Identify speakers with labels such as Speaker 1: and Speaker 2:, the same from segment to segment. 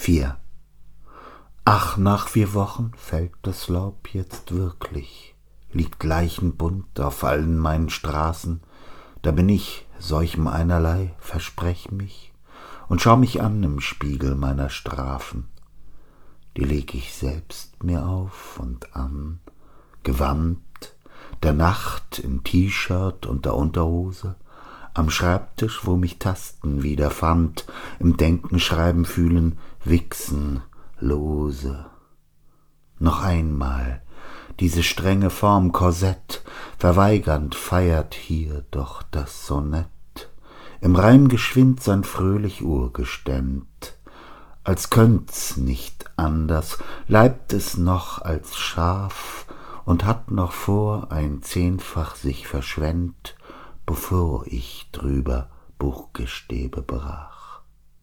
Speaker 1: 4. Ach, nach 4 Wochen fällt das Laub jetzt wirklich, liegt leichenbunt auf allen meinen Straßen. Da bin ich solchem einerlei, versprech mich und schau mich an im Spiegel meiner Strafen. Die leg ich selbst mir auf und an, gewandt, der Nacht im T-Shirt und der Unterhose, am Schreibtisch, wo mich Tasten wiederfand, im Denken, Schreiben, Fühlen, Wichsen, lose. Noch einmal diese strenge Form Korsett, verweigernd feiert hier doch das Sonett, im Reim geschwind sein fröhlich Urgeständ, als könnt's nicht anders, leibt es noch als Schaf und hat noch vor ein 10-fach sich verschwendt, bevor ich drüber Buchgestäbe brach.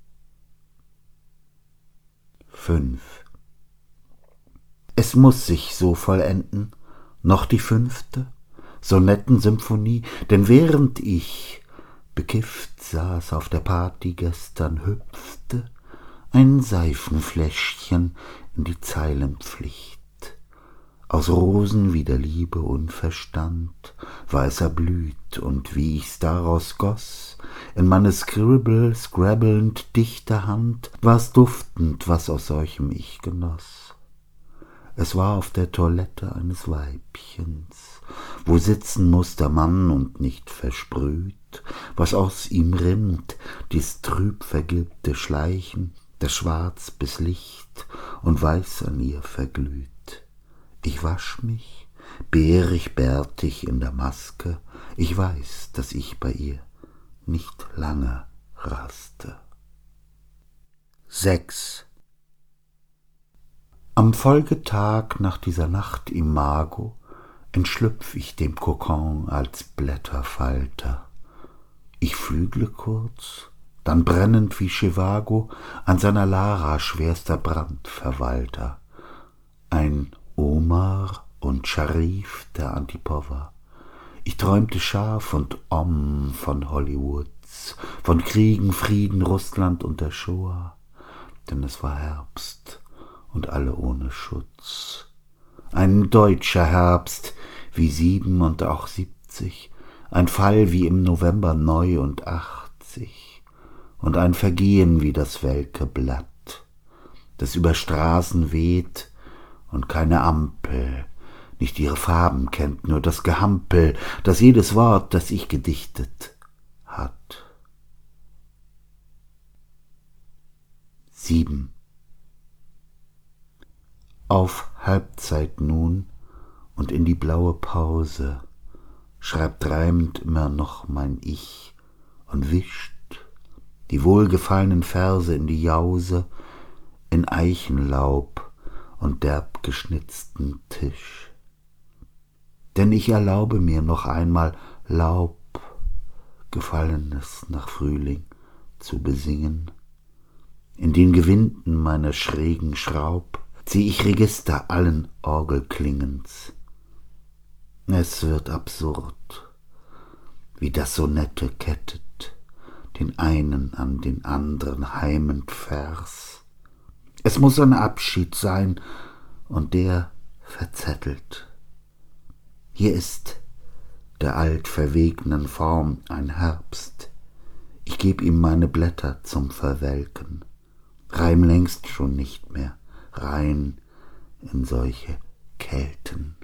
Speaker 1: 5. Es muß sich so vollenden, noch die 5. Sonettensymphonie, denn während ich bekifft saß auf der Party gestern, hüpfte ein Seifenfläschchen in die Zeilenpflicht. Aus Rosen wie der Liebe Unverstand war es erblüht, und wie ich's daraus goss, in meine scrabbelnd dichte Hand, war's duftend, was aus solchem ich genoss. Es war auf der Toilette eines Weibchens, wo sitzen muß der Mann und nicht versprüht, was aus ihm rinnt, dies trüb vergilbte Schleichen, das schwarz bis Licht und weiß an ihr verglüht. Ich wasch mich, beerig bärtig in der Maske, ich weiß, dass ich bei ihr nicht lange raste. 6. Am Folgetag nach dieser Nacht Imago entschlüpf ich dem Kokon als Blätterfalter. Ich flügle kurz, dann brennend wie Chivago an seiner Lara schwerster Brandverwalter. Ein Omar und Sharif der Antipova. Ich träumte scharf und von Hollywoods, von Kriegen, Frieden, Russland und der Shoah, denn es war Herbst und alle ohne Schutz. Ein deutscher Herbst wie 7 und auch 70, ein Fall wie im November 89 und ein Vergehen wie das welke Blatt, das über Straßen weht und keine Ampel, nicht ihre Farben kennt, nur das Gehampel, das jedes Wort, das ich gedichtet hat. 7. Auf Halbzeit nun und in die blaue Pause schreibt reimend immer noch mein Ich und wischt die wohlgefallenen Verse in die Jause, in Eichenlaub und derb geschnitzten Tisch. Denn ich erlaube mir noch einmal Laub, Gefallenes nach Frühling zu besingen. In den Gewinden meiner schrägen Schraub zieh ich Register allen Orgelklingens. Es wird absurd, wie das Sonette kettet, den einen an den anderen heimend Vers. Es muß ein Abschied sein, und der verzettelt. Hier ist der altverwegnen Form ein Herbst. Ich geb ihm meine Blätter zum Verwelken, reim längst schon nicht mehr rein in solche Kälten.